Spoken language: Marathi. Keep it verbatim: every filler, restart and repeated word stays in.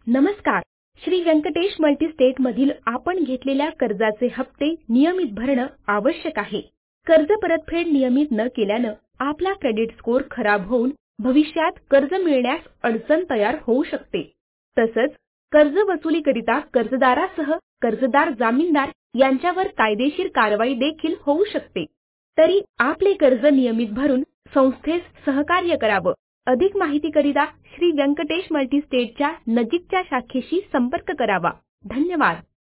नमस्कार. श्री व्यंकटेश मल्टीस्टेट मधील आपण घेतलेल्या कर्जाचे हप्ते नियमित भरणं आवश्यक आहे. कर्ज परतफेड नियमित न केल्यानं आपला क्रेडिट स्कोअर खराब होऊन भविष्यात कर्ज मिळण्यास अडचण तयार होऊ शकते. तसंच कर्ज वसुलीकरिता कर्जदारासह कर्जदार जामीनदार यांच्यावर कायदेशीर कारवाई देखील होऊ शकते. तरी आपले कर्ज नियमित भरून संस्थेस सहकार्य करावं. अधिक माहितीकरिता श्री व्यंकटेश मल्टीस्टेटच्या नजीकच्या शाखेशी संपर्क करावा. धन्यवाद.